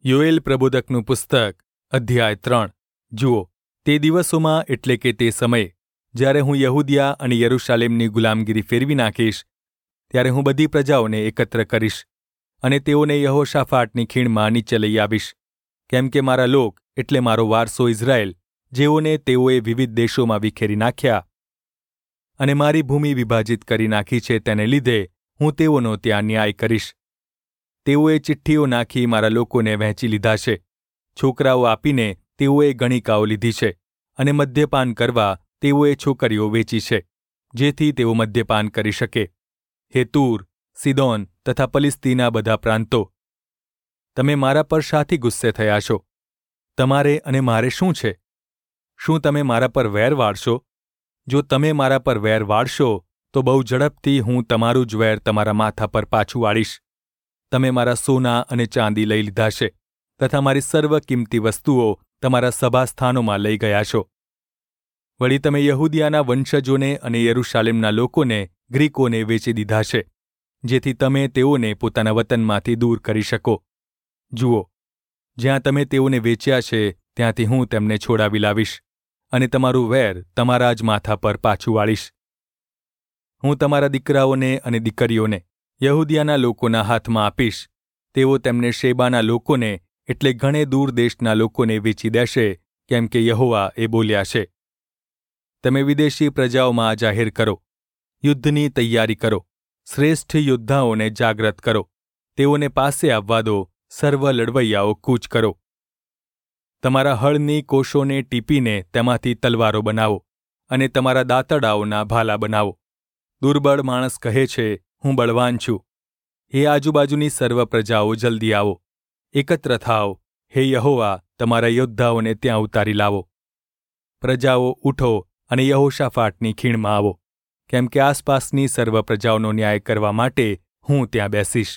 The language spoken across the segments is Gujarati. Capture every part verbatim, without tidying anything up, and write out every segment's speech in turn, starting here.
યોએલ પ્રબોધકનું પુસ્તક અધ્યાય ત્રણ. જુઓ, તે દિવસોમાં એટલે કે તે સમયે જ્યારે હું યહૂદિયા અને યરૂશાલેમની ગુલામગીરી ફેરવી નાખીશ, ત્યારે હું બધી પ્રજાઓને એકત્ર કરીશ અને તેઓને યહોશાફાટની ખીણમાં નીચે લઈ આવીશ, કેમ કે મારા લોક એટલે મારો વારસો ઇઝરાયેલ, જેઓને તેઓએ વિવિધ દેશોમાં વિખેરી નાખ્યા અને મારી ભૂમિ વિભાજિત કરી નાખી છે, તેને લીધે હું તેઓનો ત્યાં ન્યાય કરીશ. તેઓએ ચિઠ્ઠીઓ નાખી મારા લોકોને વહેંચી લીધા છે. છોકરાઓ આપીને તેઓએ ગણિકાઓ લીધી છે અને મદ્યપાન કરવા તેઓએ છોકરીઓ વેચી છે, જેથી તેઓ મદ્યપાન કરી શકે. હે તૂર, સિદોન તથા પલિસ્તીના બધા પ્રાંતો, તમે મારા પર શાથી ગુસ્સે થયા છો? તમારે અને મારે શું છે? શું તમે મારા પર વેર વાળશો? જો તમે મારા પર વેર વાળશો તો બહુ ઝડપથી હું તમારું જ વેર તમારા માથા પર પાછું વાળીશ. તમે મારા સોના અને ચાંદી લઈ લીધા છે તથા મારી સર્વ કિંમતી વસ્તુઓ તમારા સભાસ્થાનોમાં લઈ ગયા છો. વળી તમે યહૂદિયાના વંશજોને અને યરૂશાલેમના લોકોને ગ્રીકોને વેચી દીધા છે, જેથી તમે તેઓને પોતાના વતનમાંથી દૂર કરી શકો. જુઓ, જ્યાં તમે તેઓને વેચ્યા છે ત્યાંથી હું તેમને છોડાવી લાવીશ અને તમારું વેર તમારા જ માથા પર પાછું વાળીશ. હું તમારા દીકરાઓને અને દીકરીઓને યહૂદિયાના લોકોના હાથમાં આપીશ. તેઓ તેમને શેબાના લોકોને એટલે ઘણે દૂર દેશના લોકોને વેચી દેશે, કેમ કે યહોવા એ બોલ્યા છે. તમે વિદેશી પ્રજાઓમાં જાહેર કરો, યુદ્ધની તૈયારી કરો, શ્રેષ્ઠ યોદ્ધાઓને જાગ્રત કરો, તેઓને પાસે આવવા દો, સર્વ લડવૈયાઓ કૂચ કરો. તમારા હળની કોષોને ટીપીને તેમાંથી તલવારો બનાવો અને તમારા દાંતરડાઓના ભાલા બનાવો. દુર્બળ માણસ કહે છે, હું બળવાન છું. હે આજુબાજુની સર્વ પ્રજાઓ, જલ્દી આવો, એકત્ર થાઓ. હે યહોવા, તમારા યોદ્ધાઓને ત્યાં ઉતારી લાવો. પ્રજાઓ, ઉઠો અને યહોશાફાટની ખીણમાં આવો, કેમ કે આસપાસની સર્વ પ્રજાઓનો ન્યાય કરવા માટે હું ત્યાં બેસીશ.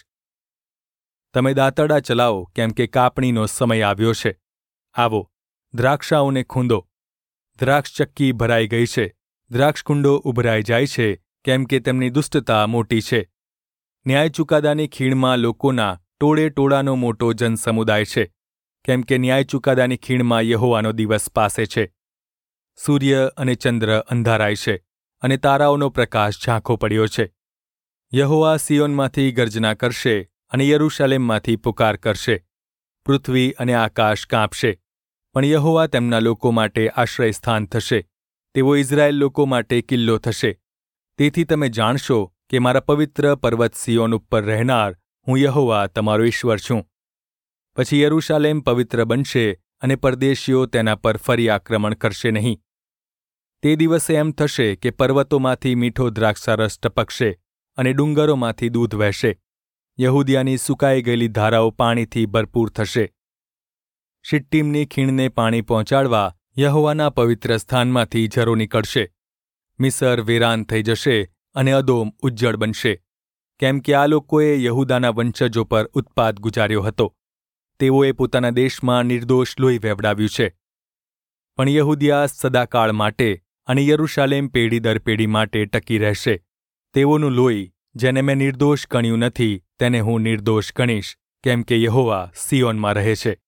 તમે દાંતરડા ચલાવો, કેમ કે કાપણીનો સમય આવ્યો છે. આવો, દ્રાક્ષાઓને ખૂંદો. દ્રાક્ષચક્કી ભરાઈ ગઈ છે, દ્રાક્ષકુંડો ઉભરાઈ જાય છે, કેમ કે તેમની દુષ્ટતા મોટી છે. ન્યાય ચુકાદાની ખીણમાં લોકોના ટોળે ટોળાનો મોટો જનસમુદાય છે, કેમ કે ન્યાય ચુકાદાની ખીણમાં યહોવાનો દિવસ પાસે છે. સૂર્ય અને ચંદ્ર અંધારાય છે અને તારાઓનો પ્રકાશ ઝાંખો પડ્યો છે. યહોવા સિયોનમાંથી ગર્જના કરશે અને યરૂશાલેમમાંથી પુકાર કરશે. પૃથ્વી અને આકાશ કાંપશે, પણ યહોવા તેમના લોકો માટે આશ્રયસ્થાન થશે. તેઓ ઇઝરાયેલ લોકો માટે કિલ્લો થશે. તેથી તમે જાણશો કે મારા પવિત્ર પર્વત સિયોન ઉપર રહેનાર હું યહોવા તમારો ઈશ્વર છું. પછી યરૂશાલેમ પવિત્ર બનશે અને પરદેશીઓ તેના પર ફરી આક્રમણ કરશે નહીં. તે દિવસે એમ થશે કે પર્વતોમાંથી મીઠો દ્રાક્ષારસ ટપકશે અને ડુંગરોમાંથી દૂધ વહેશે. યહૂદિયાની સુકાઈ ગયેલી ધારાઓ પાણીથી ભરપૂર થશે. શિટ્ટીમની ખીણને પાણી પહોંચાડવા યહોવાના પવિત્ર સ્થાનમાંથી ઝરો નીકળશે. મિસર વેરાન થઈ જશે અને અદોમ ઉજ્જળ બનશે, કેમ કે આ લોકોએ યહૂદાના વંશજો પર ઉત્પાત ગુજાર્યો હતો. તેઓએ પોતાના દેશમાં નિર્દોષ લોહી વહેવડાવ્યું છે. પણ યહૂદિયા સદાકાળ માટે અને યરૂશાલેમ પેઢી દર પેઢી માટે ટકી રહેશે. તેઓનું લોહી, જેને મેં નિર્દોષ ગણ્યું નથી, તેને હું નિર્દોષ ગણીશ, કેમ કે યહોવા સિયોનમાં રહે છે.